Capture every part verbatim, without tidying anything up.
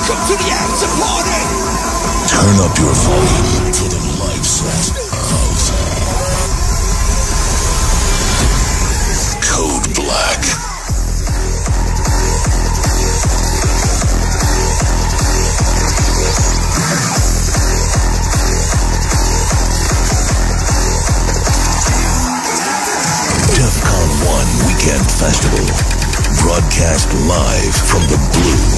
Welcome to the after party! Turn up your volume for the live set of Code Black. DEFCON one Weekend Festival. Broadcast live from the Blue.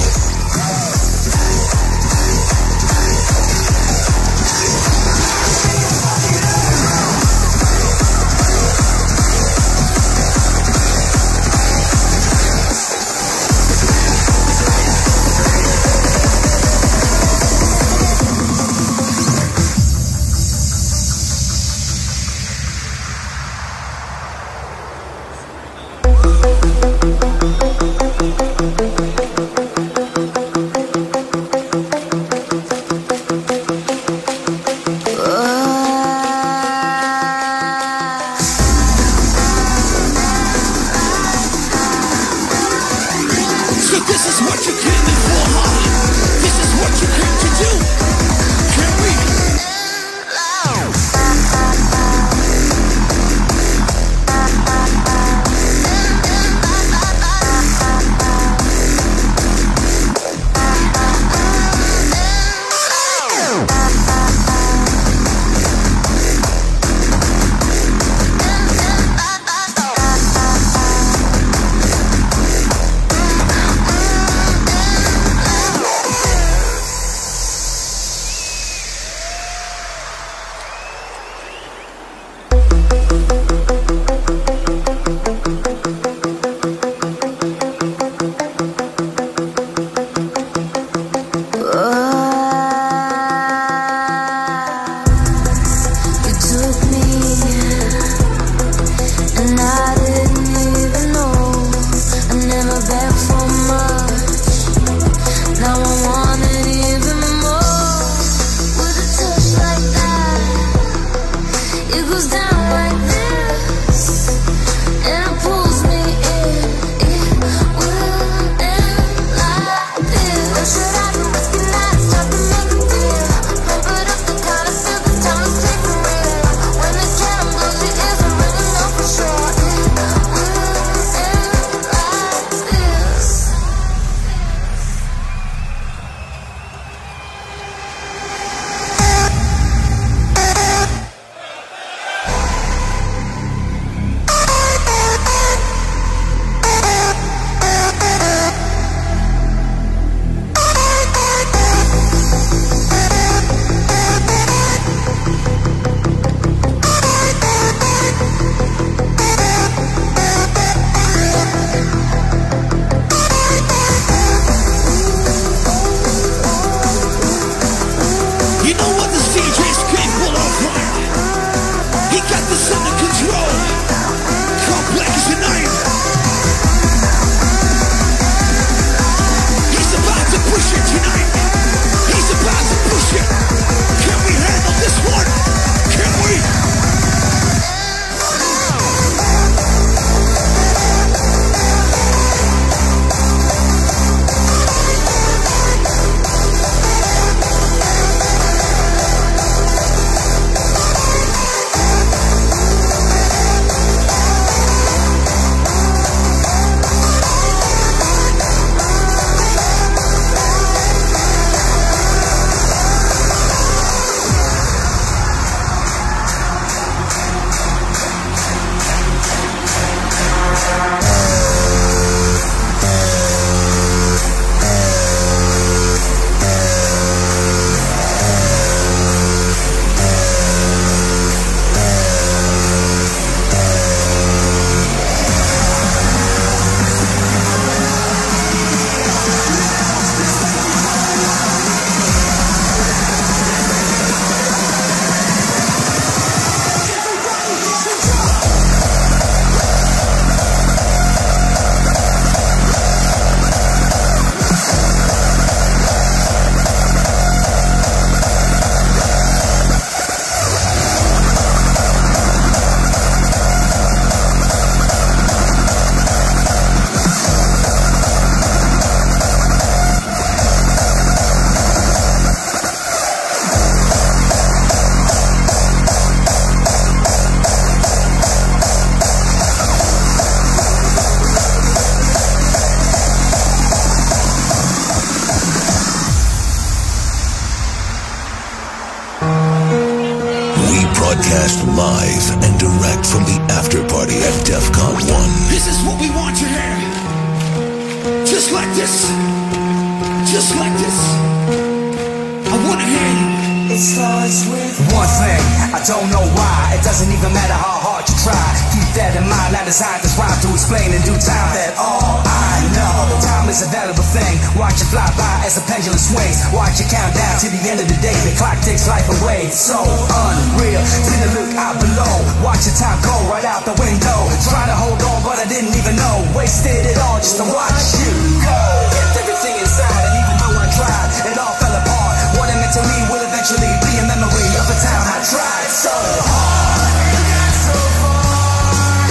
We broadcast live and direct from the after party at DEFCON one. This is what we want to hear. Just like this. Just like this. I want to hear you. It starts with one thing, I don't know why. It doesn't even matter how hard you try. Keep that in mind, I designed this rhyme to explain in due time that all I know, time is a valuable thing. Watch it fly by as the pendulum swings. Watch it count down to the end of the day. The clock takes life away, it's so unreal. Take a look out below, watch the time go right out the window. Try to hold on but I didn't even know. Wasted it all just to watch you go. Kept everything inside and even though I tried, it all fell apart. What it meant to me will eventually be a memory of a time I tried so hard and got so far.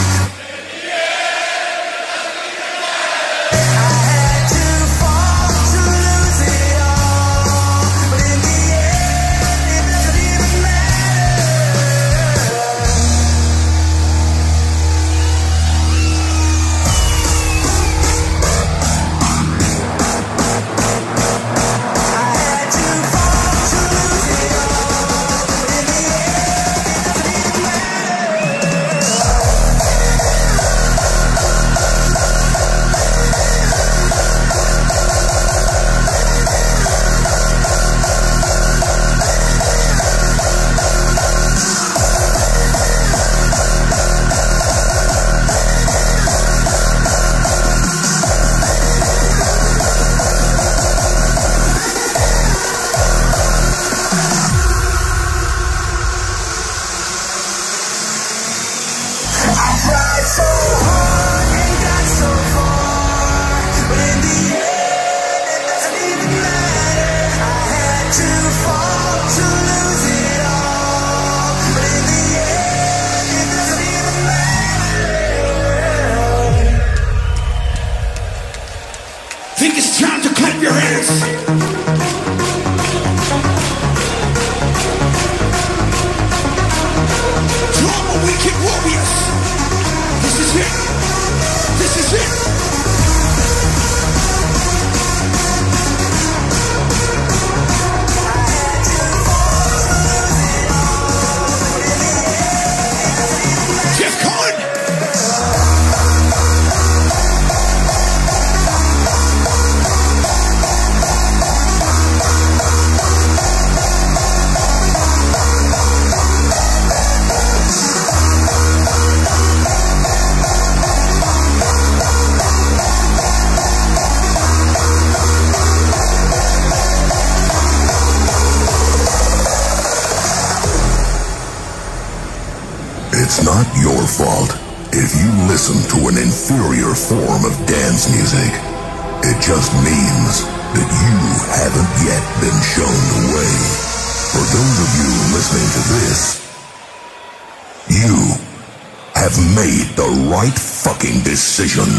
I had to fall to lose it all, but in the end it doesn't even It's not your fault if you listen to an inferior form of dance music. It just means that you haven't yet been shown the way. For those of you listening to this, you have made the right fucking decision.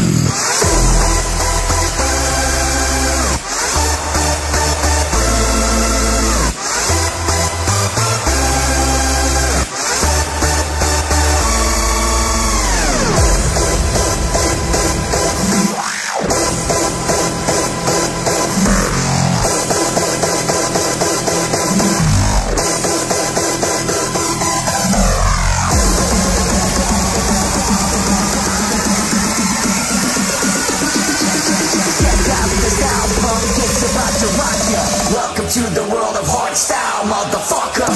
To the world of hardstyle, motherfucker.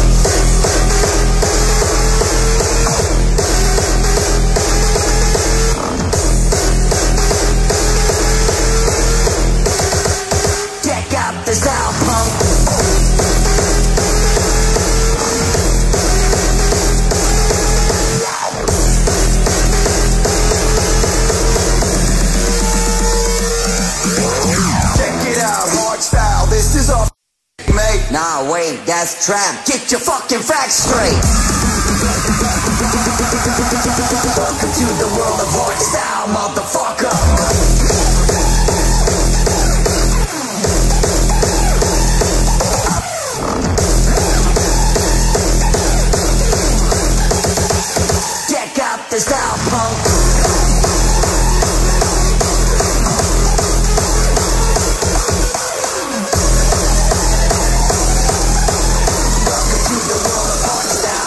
Check out the style, punk. Check it out, hardstyle. This is our mate. Nah, wait, that's trap. Get your fucking facts straight. Welcome to the world of hardstyle, motherfucker. Check out the style, punk. Welcome to the world of hardstyle.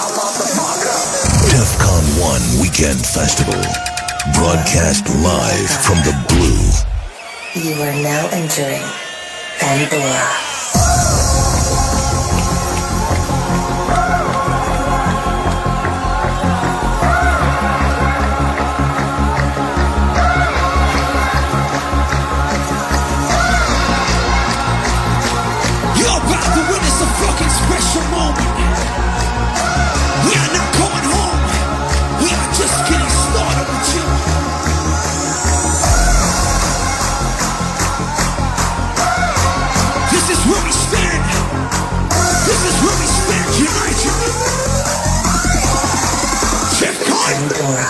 Weekend Festival. Broadcast live from the Blue. You are now entering Pandora. Special moment. We are not going home. We are just getting started with you. This is where we stand. This is where we stand united. Jeff Pandora.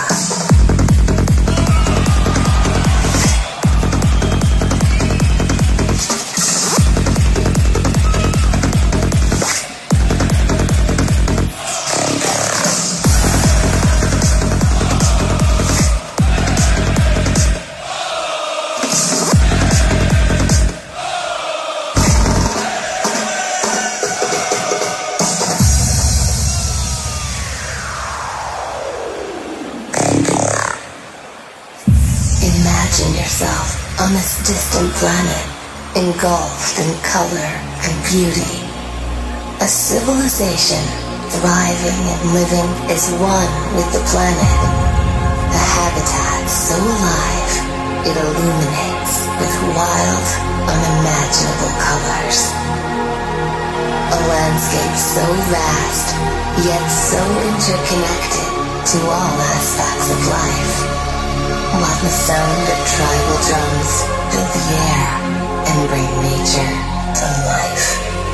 On this distant planet, engulfed in color and beauty, a civilization thriving and living is one with the planet. A habitat so alive, it illuminates with wild, unimaginable colors. A landscape so vast, yet so interconnected to all aspects of life. While the sound of tribal drums fill the air and bring nature to life.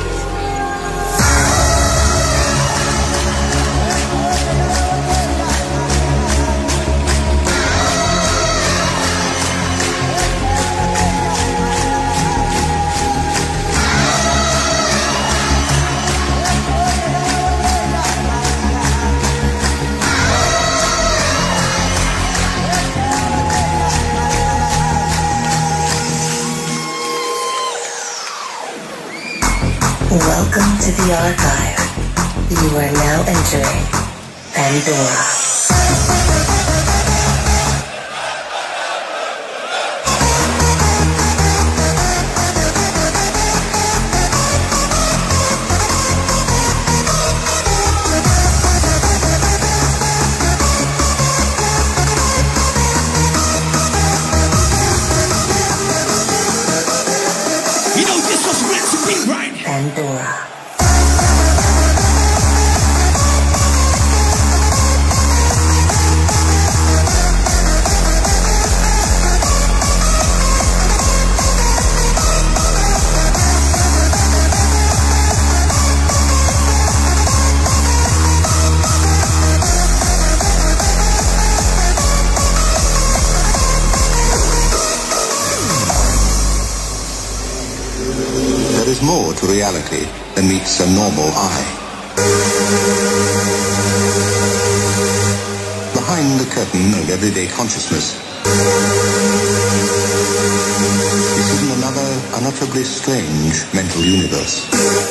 Welcome to the archive. You are now entering Pandora. You know this was meant to be, right? Pandora. There is more to reality than meets a normal eye. Behind the curtain of everyday consciousness is hidden another unutterably strange mental universe.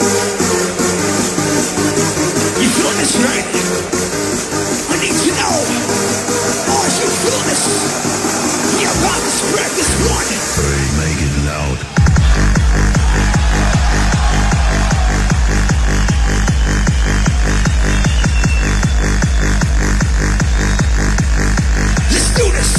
You feel this, right? I need to know. Oh, you feel this? We are about to spread this one. Hey, make it loud. Let's do this.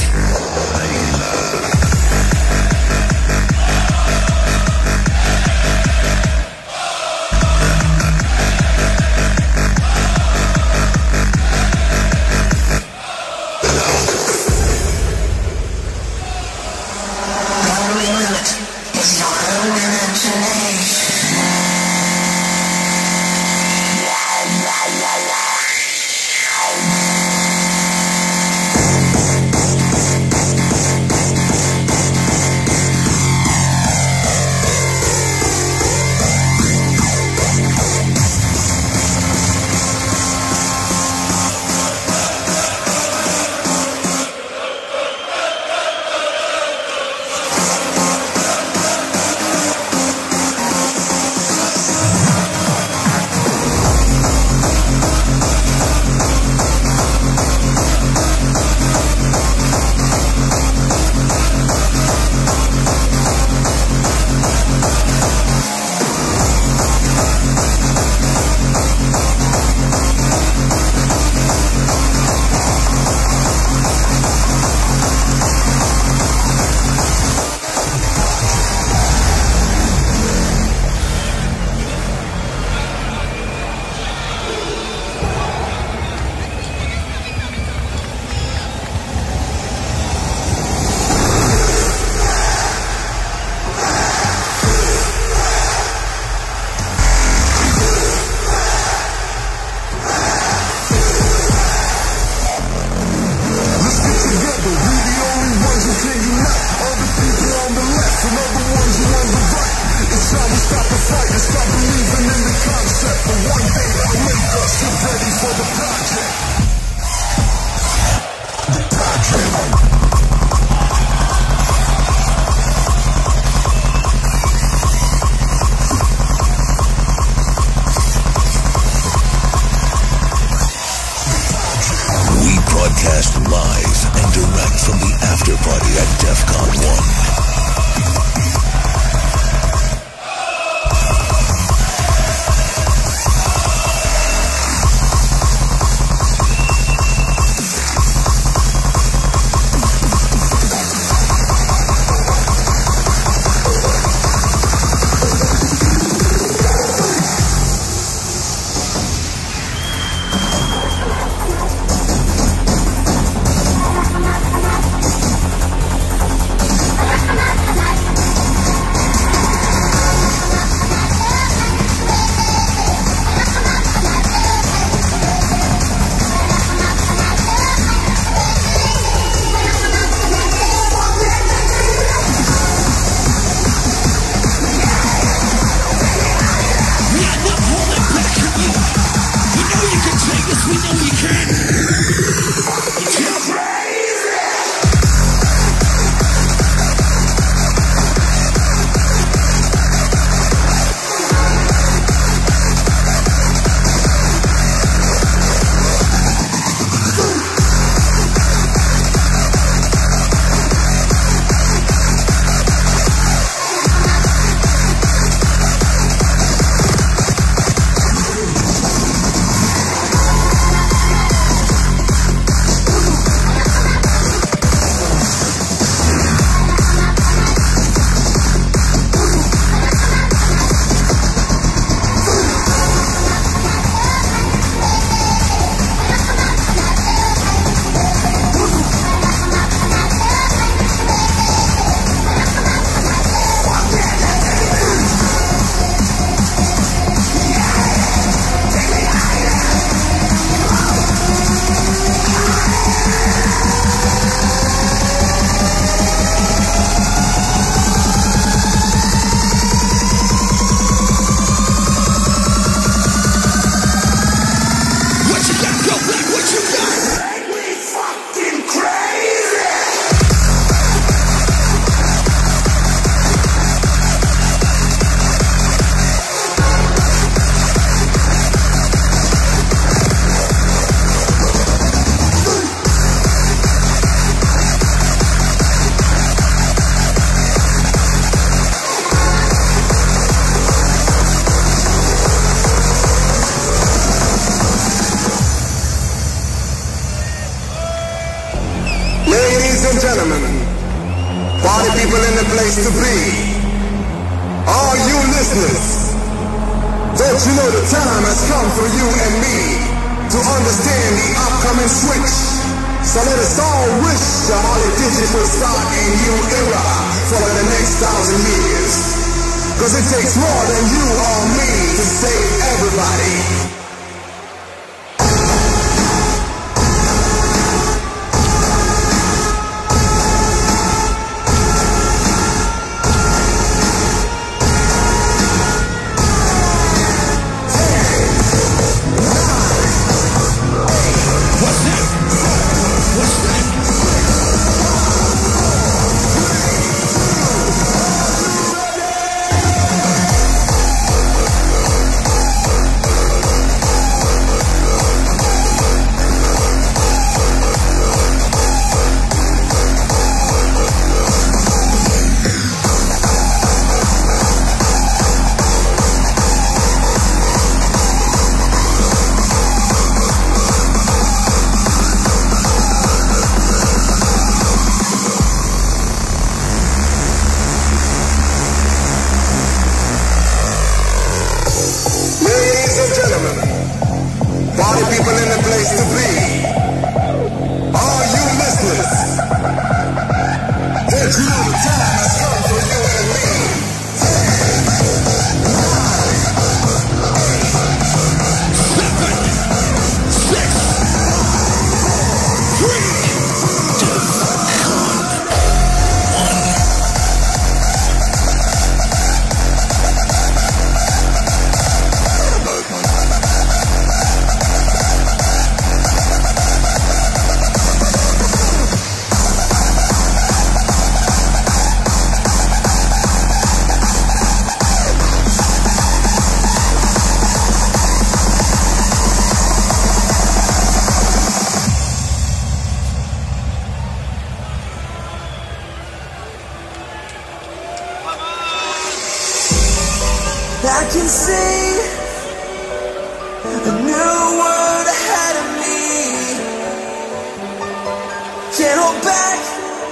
broadcast live and direct from the after party at DEFCON one.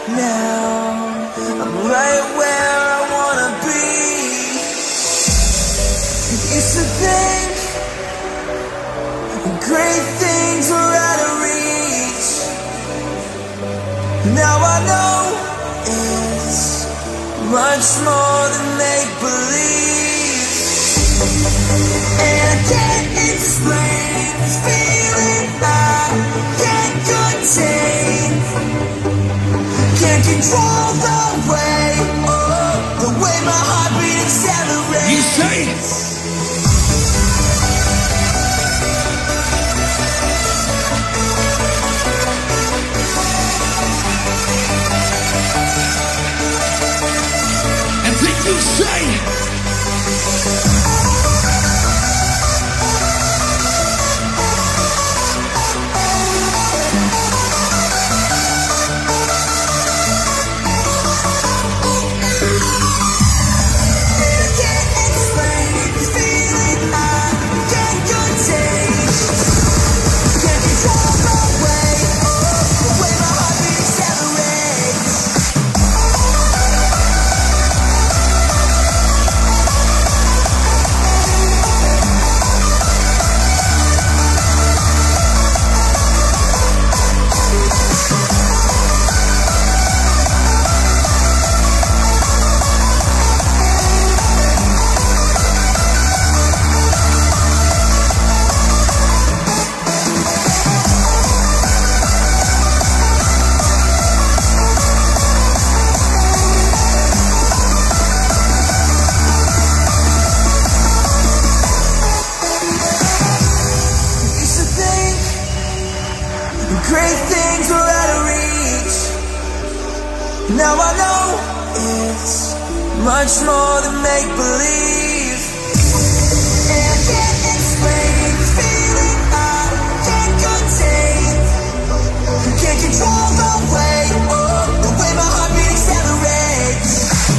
now. I'm right where I wanna be. Used to think great things were out of reach. Now I know it's much more than make-believe. And I can't explain this feeling I can't contain. Can't control the way, oh, the way my heartbeat accelerates. You say? And then you say? Great things were out of reach. Now I know it's much more than make-believe. And I can't explain the feeling I can't contain. Can't control the way, oh, the way my heartbeat accelerates.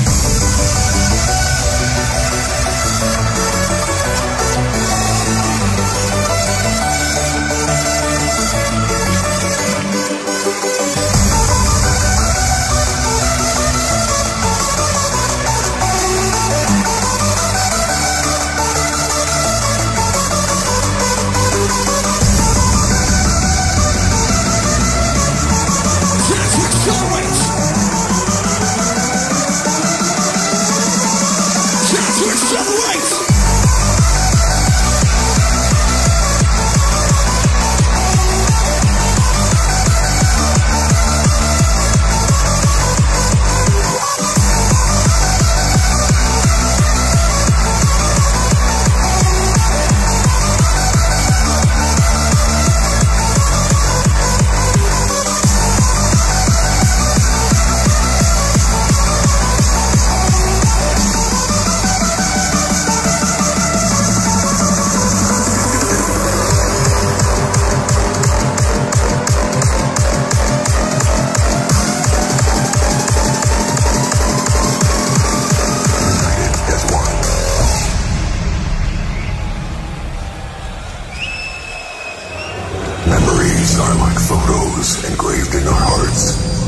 Memories are like photos engraved in our hearts,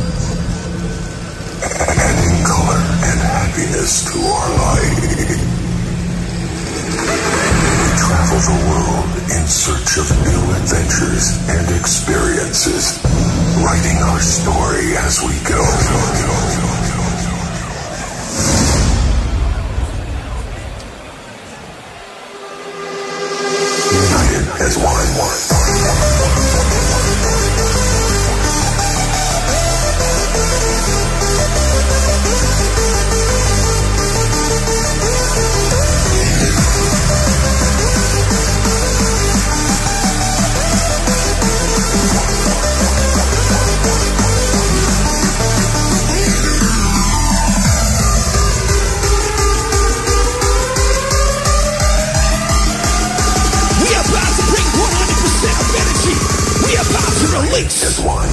adding color and happiness to our life. We travel the world in search of new adventures and experiences, writing our story as we go. United as one. Release as one.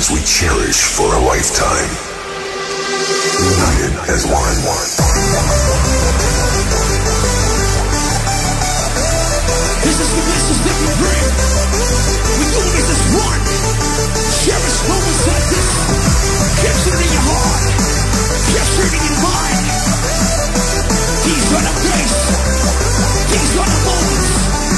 bonds we cherish for a lifetime. United as one. This is the message that we bring. We're doing this as one. Cherish moments like this. Capture it in your heart. Capture it in your mind. These are the place. These are the moments.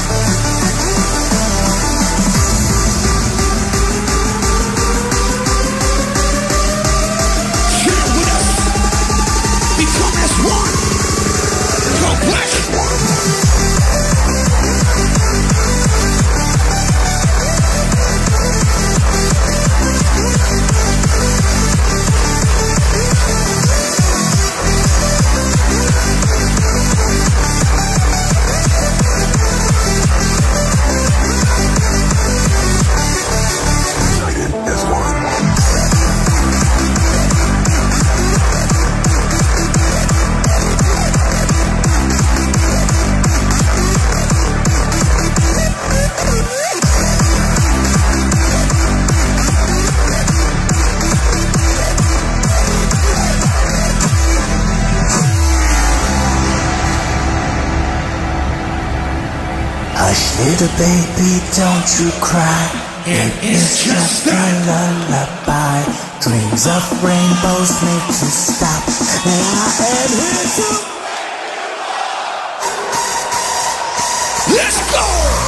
Share with us. Become as one. Go back. Little baby, don't you cry. It is just a lullaby. Dreams of rainbows make you stop. And I am here to. Let's go!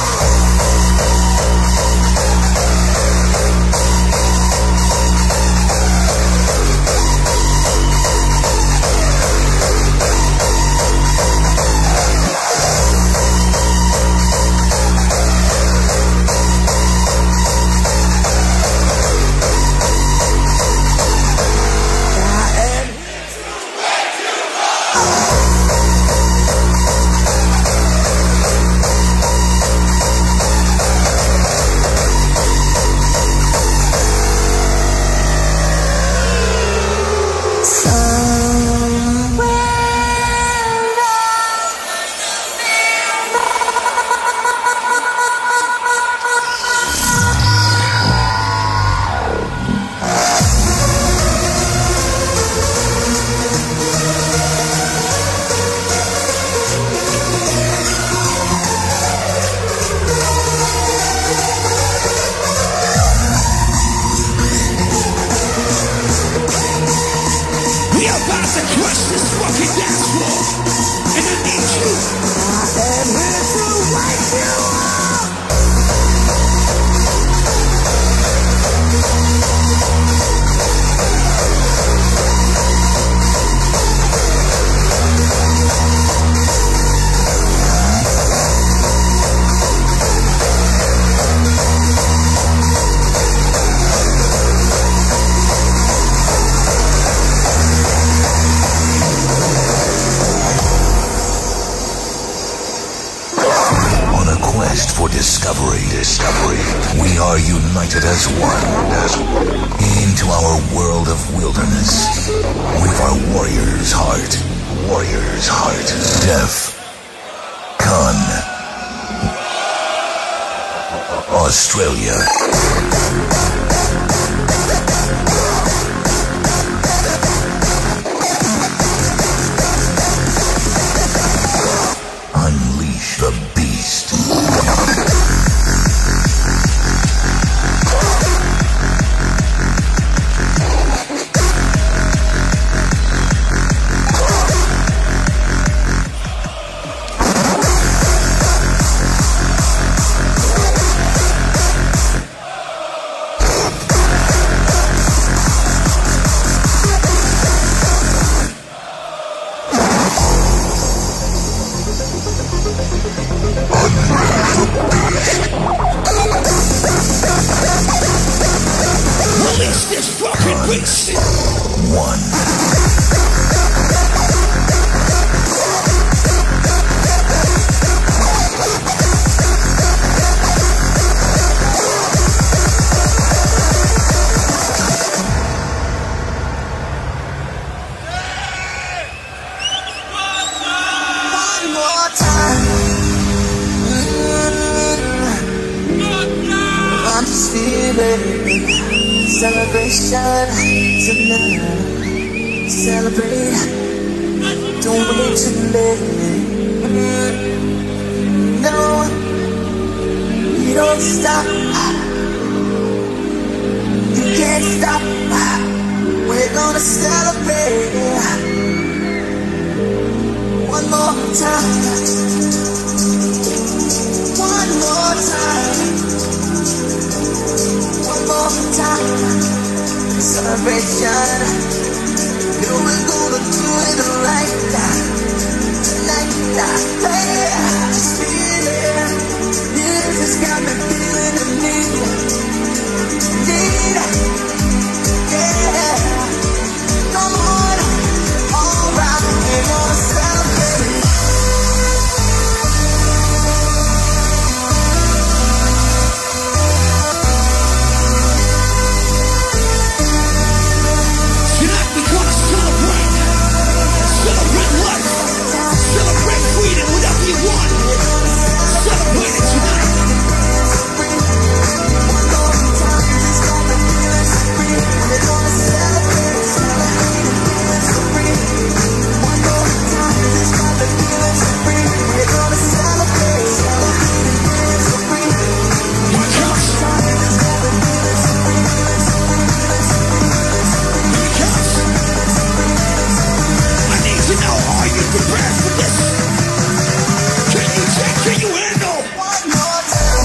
Discovery, discovery. We are united as one. As into our world of wilderness. With our warrior's heart. Warrior's heart. Def Con. Australia. Unleash the beast. Celebration tonight. Celebrate. Don't wait too late. No, you don't stop. You can't stop. We're gonna celebrate. One more time. One more time. One more time. Celebration. Yeah, we're gonna do it like that. Like that. Hey, just feel it. This has got me feeling the need. Need. Yeah. Come on. All right. We're gonna celebrate. Celebrate life. Celebrate freedom, whatever you want. Celebrate it tonight. Prepared for this? Can you take, can you handle? One more time.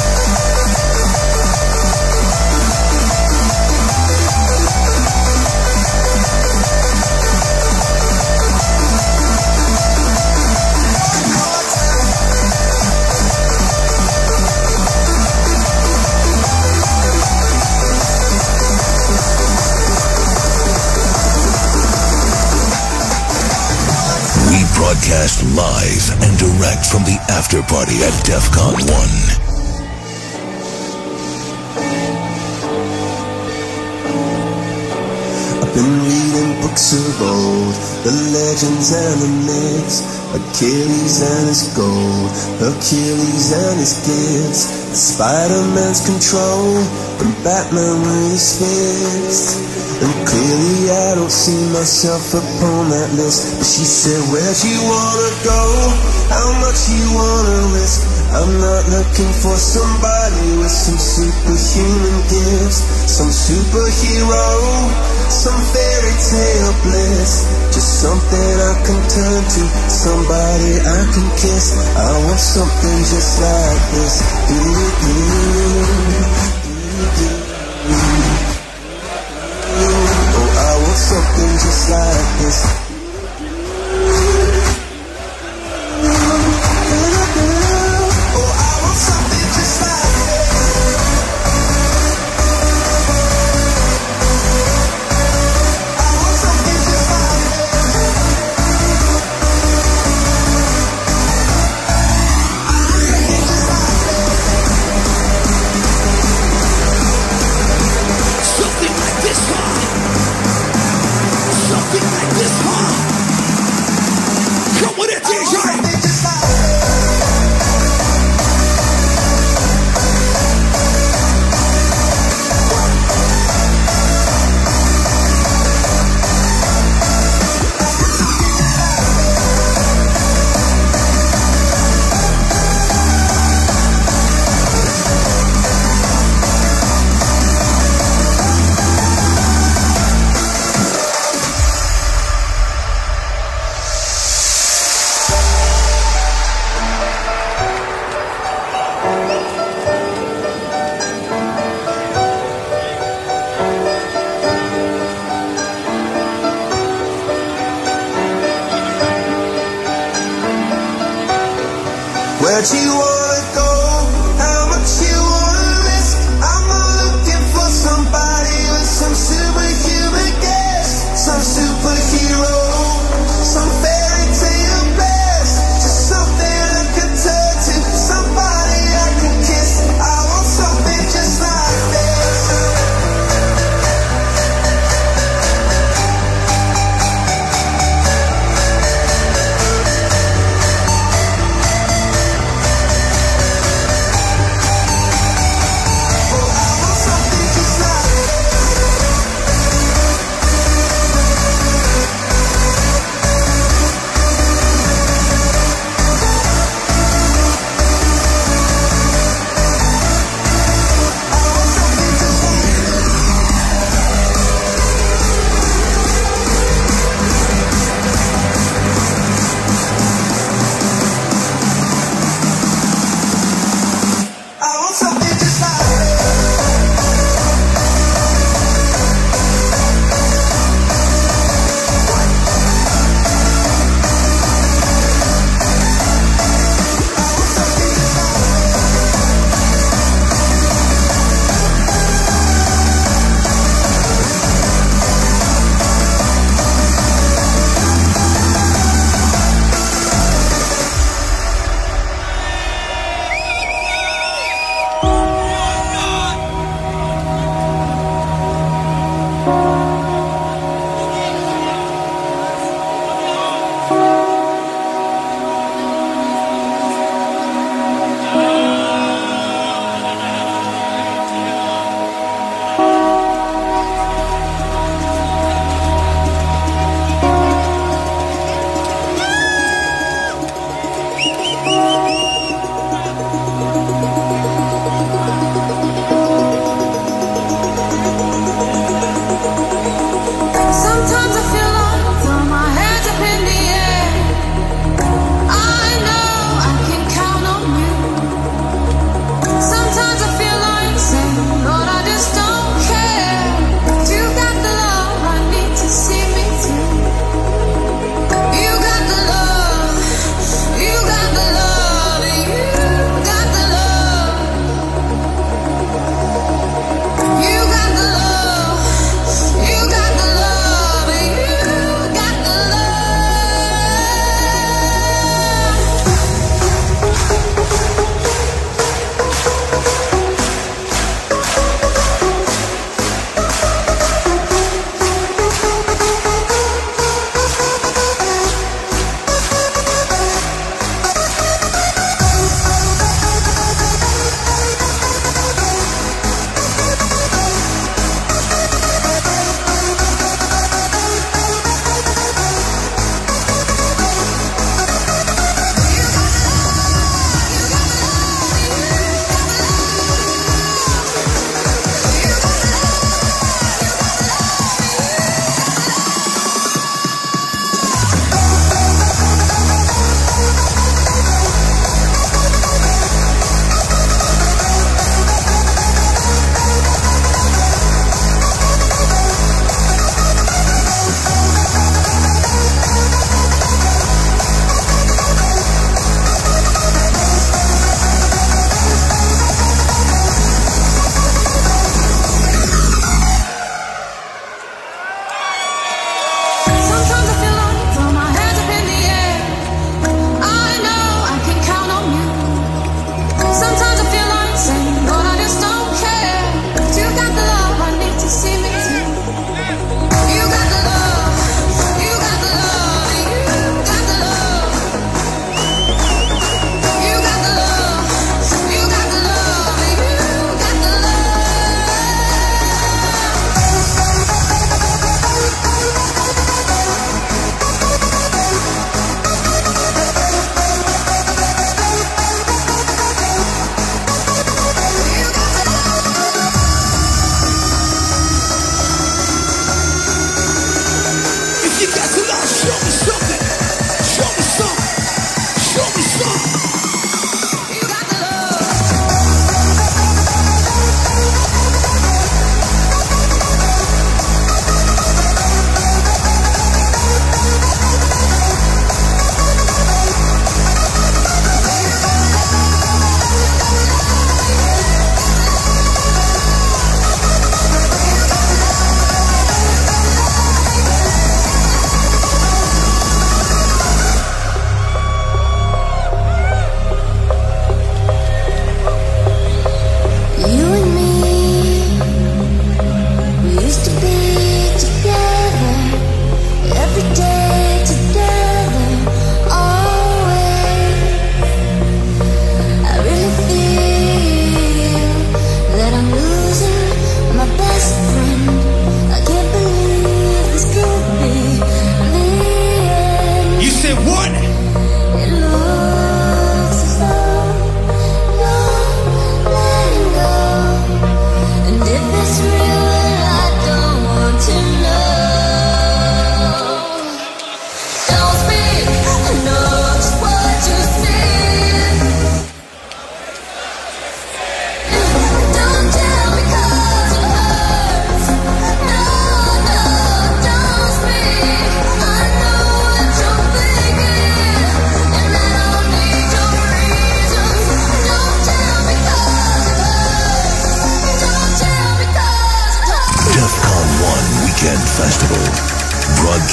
Broadcast live and direct from the after party at DEFCON one. I've been reading books of old, the legends and the myths, Achilles and his gold, Hercules and his gifts, Spider-Man's control, and Batman with his fist. And clearly I don't see myself upon that list. But she said, where'd you wanna go? How much you wanna risk? I'm not looking for somebody with some superhuman gifts, some superhero, some fairy tale bliss. Just something I can turn to, somebody I can kiss. I want something just like this. Something just like this. Oh, I want something just like this. I want something just like this. Something like this, huh? Something like this, huh? Come with it, D J! Where'd you wanna go? How much you wanna risk? I'm not looking for somebody with some superhuman gifts, some superhero, some fairy tale bliss. Just something I can turn to, somebody I can kiss. I want something just like this.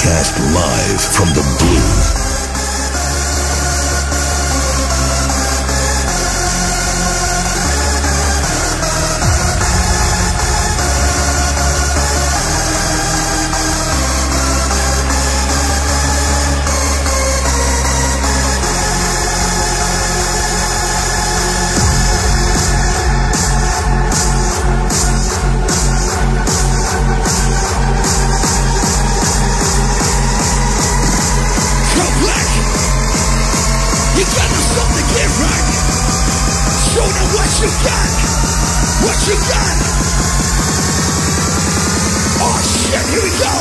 broadcast live from the Blue. you got? What you got? Oh shit, here we go.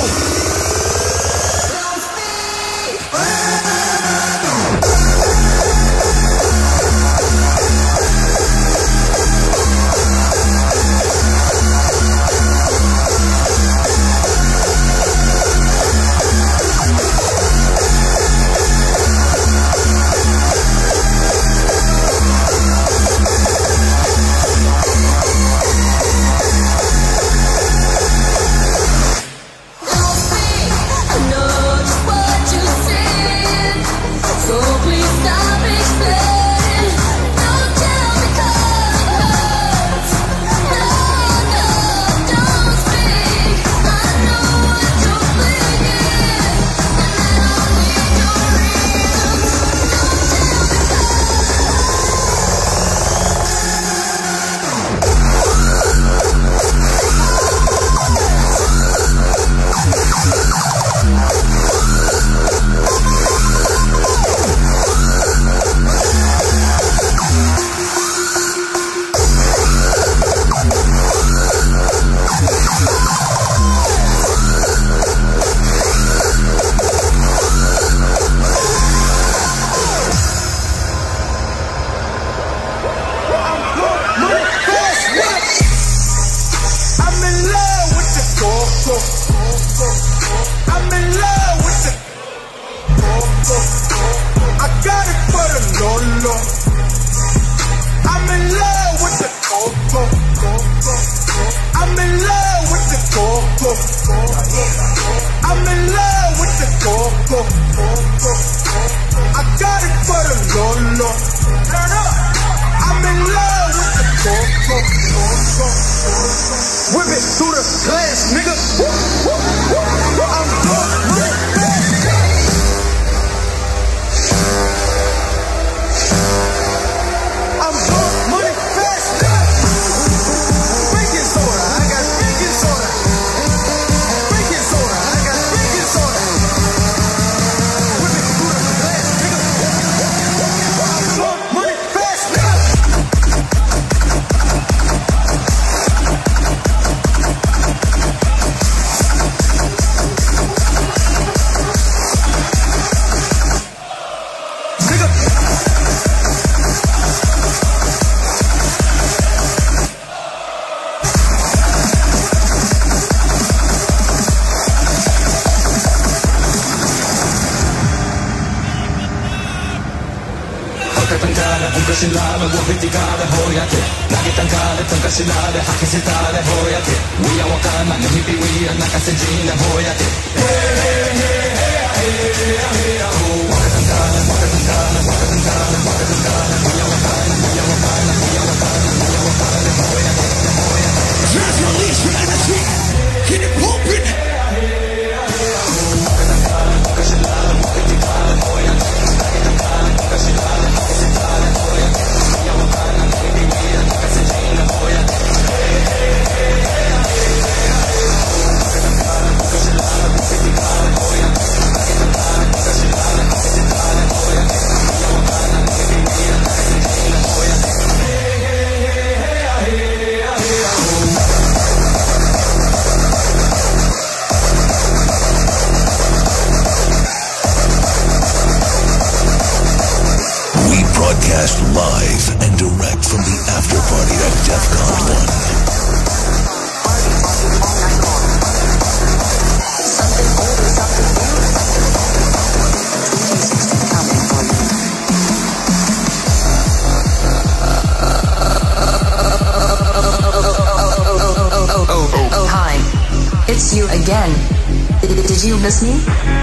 Did you miss me?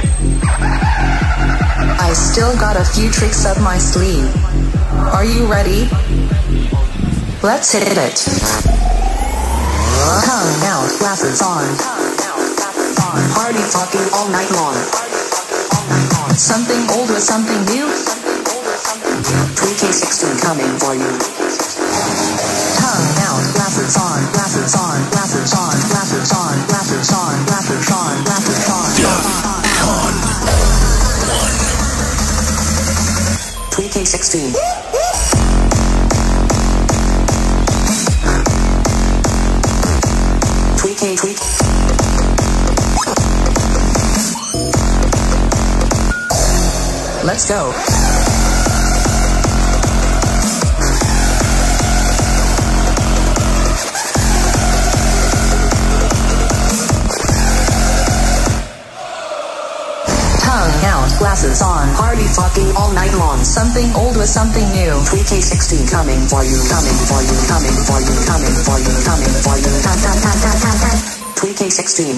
I still got a few tricks up my sleeve. Are you ready? Let's hit it. Tongue out, glasses on. Party fucking all night long. Something old with something new. three K sixteen coming for you. Tongue out, glasses on, glasses on, glasses on, glasses on, glasses on, glasses on, glasses on. Defcon one. three K sixteen. three K, three K. Let's go. Tongue out, glasses on, party fucking all night long. Something old with something new. three K sixteen coming for you, coming for you, coming for you, coming for you, coming for you. Time, time, time, time, time, time. three K sixteen.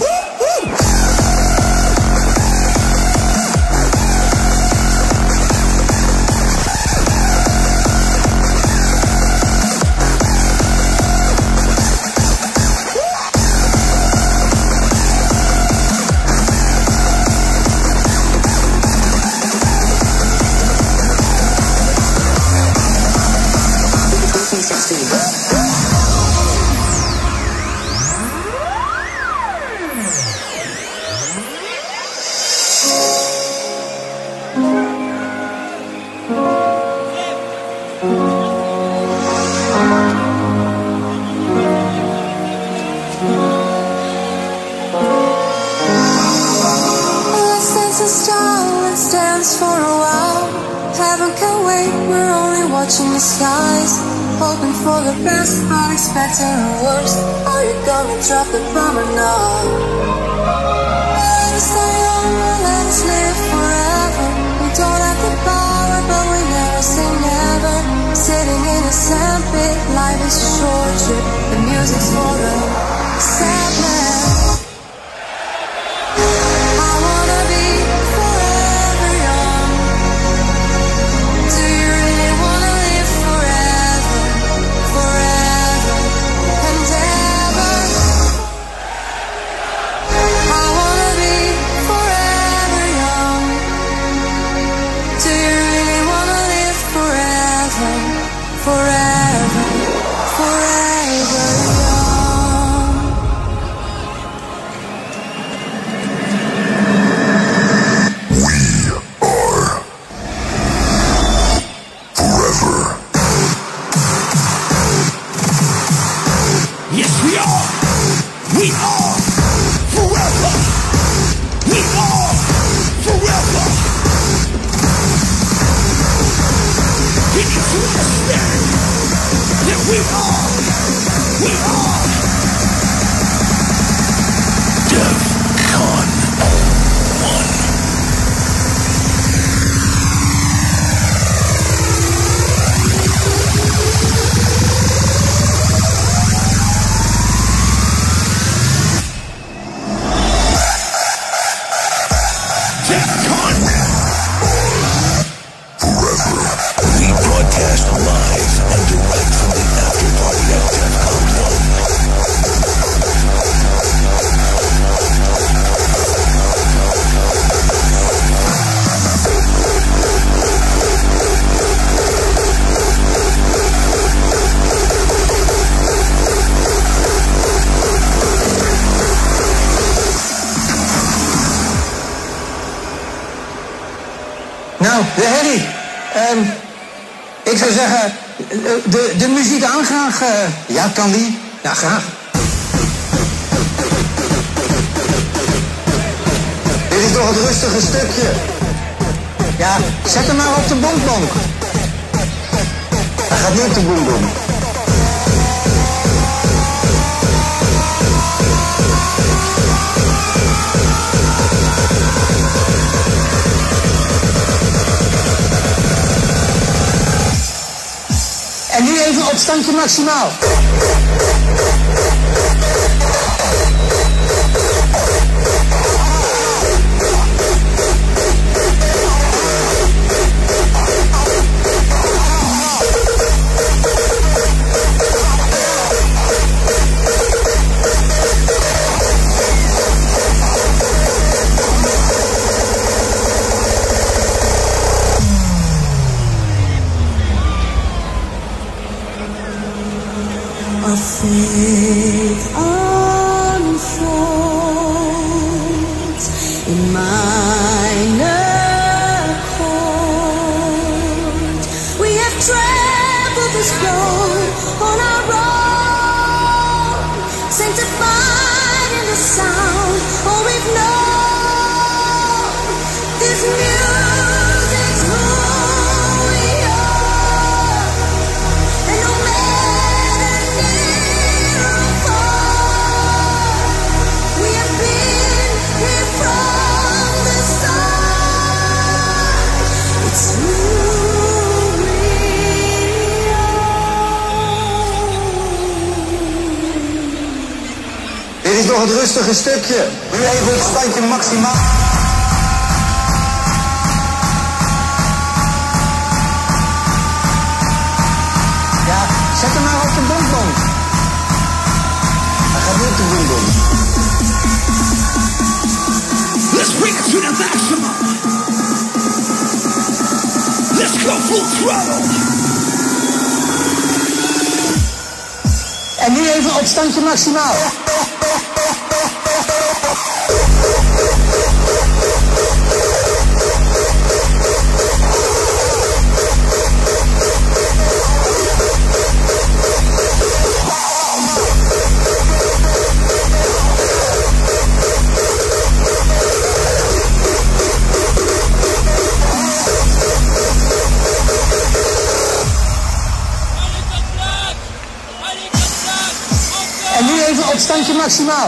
Drop the bomb or not? Let us stay young, let us live forever. We don't have the power, but we never say never. Sitting in a sandpit, life is a short trip. The music's for the sad man. I wanna be forever young. Do you really wanna live forever, forever and ever? I wanna be forever young. Do you really wanna live forever, forever, forever young? We are forever. Yes, we are. We are forever. We are forever. You need to understand that we are. We are. Defcon one. Defcon. Forever. We broadcast live and direct from the after party at Defcon one. Nou, de Henny. Um, ik zou zeggen, de, de muziek aan graag. Uh, ja, kan die? Ja, graag. Dit is toch het rustige stukje. Ja, zet hem maar op de bonkbonk. Hij gaat niet op de bonkbonk. En nu even op standje maximaal. our faith unfolds in minor chords. We have traveled this road on our own, sanctified in the sound. All we've known, this music's who we are, and no matter near or far, we have been here from the start. It's who we are. Dit is nog het rustige stukje. Nu even het standje maximaal. Ja, zet hem maar op de bonbon. Hij gaat niet op de bonbon. Let's bring it to the maximum. Let's go full throttle. En nu even op standje maximaal. En nu even op standje maximaal.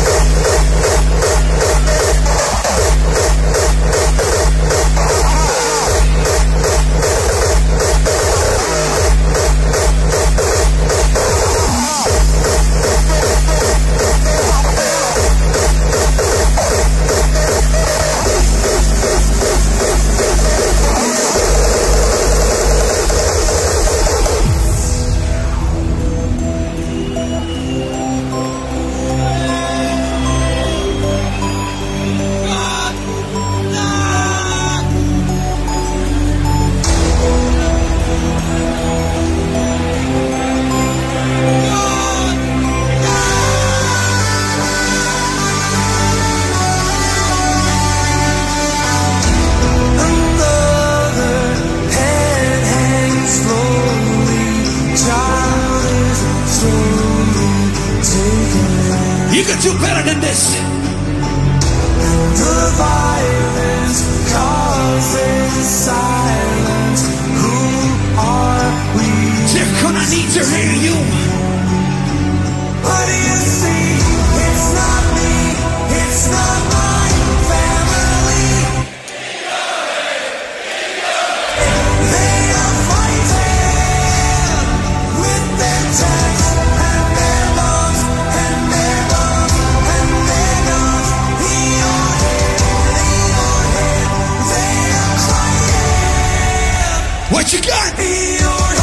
You can do better than this. The violence causes silence. Who are we? Defcon, I need to hear you. What do you see? It's not me. It's not my family. They are fighting with their tanks and their bombs and their bombs and their guns. In your head, in your head, they are crying. What you got? In your head.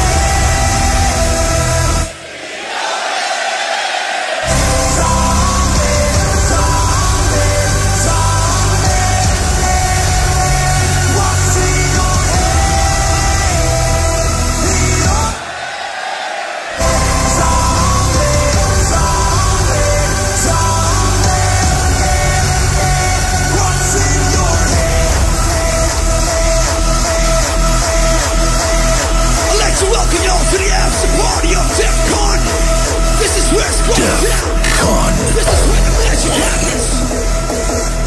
To the after party of Defcon. This is where it's going down. This is where the magic happens.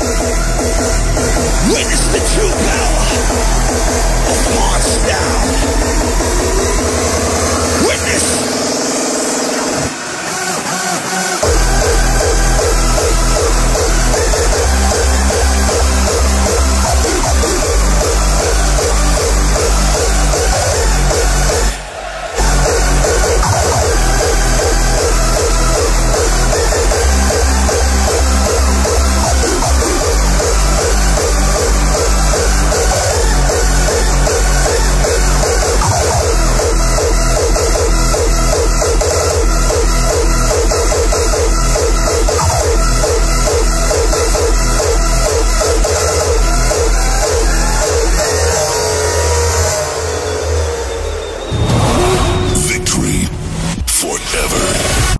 Witness the true power of hardstyle.